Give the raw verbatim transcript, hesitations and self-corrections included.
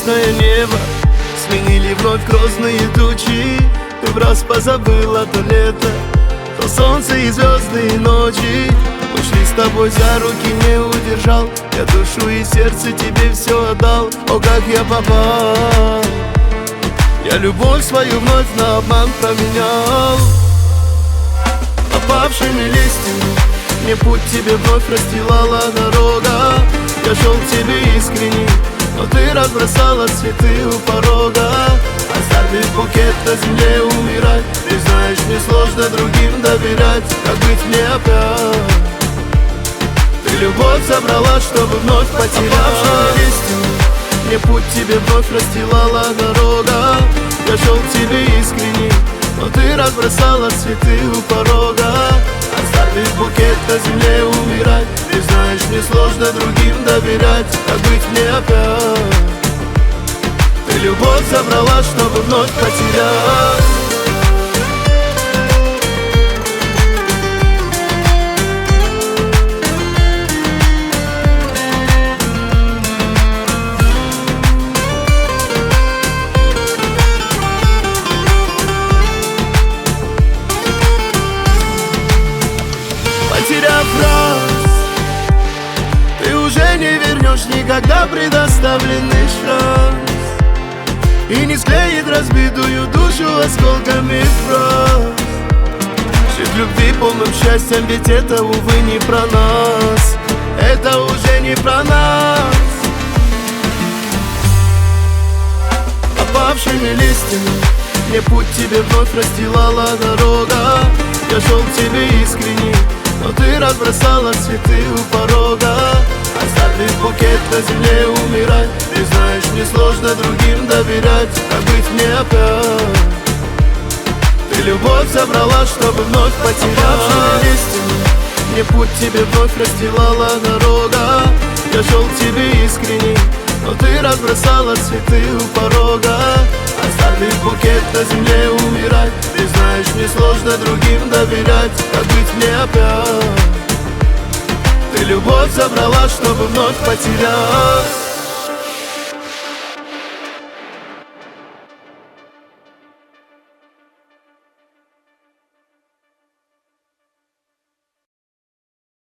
ясное небо сменили вновь грозные тучи. Ты враз позабыла то лето, то солнце и звездные ночи. Мы шли с тобой за руки, не удержал. Я душу и сердце тебе все отдал. О, как я попал! Я любовь свою вновь на обман променял. Опавшими листьями мне путь тебе вновь расстилала дорога. Я шел к тебе искренне, но ты разбросала цветы у порога. Оставив букет на земле умирать. Ты знаешь, мне сложно другим доверять. Как быть мне опять? Ты любовь забрала, чтобы вновь потерять. Опавшими листьями мне путь тебе вновь расстилала дорога. Я шел к тебе искренне, но ты разбросала цветы у порога. Оставив букет на земле умирать. Ты знаешь, мне сложно другим доверять. Как быть мне опять? Ты любовь забрала, чтобы вновь потерять. Потеряв раз, ты уже не вернешь никогда предоставленный шанс. И не склеит разбитую душу осколками фраз. Жить в любви полным счастьем, ведь это, увы, не про нас. Это уже не про нас. Опавшими листьями мне путь тебе вновь расстилала дорога. Я шел к тебе искренне, но ты разбросала цветы у порога. Оставив букет на земле умирать. Ты знаешь, мне сложно другим доверять. Как быть мне опять? Ты любовь забрала, чтобы вновь потерять. Опавшими листьями мне путь тебе вновь расстилала дорога. Я шел к тебе искренне, но ты разбросала цветы у порога. Оставив букет на земле умирать. Ты знаешь, мне сложно другим доверять. Как быть мне опять? Ты любовь забрала, чтобы вновь потерять.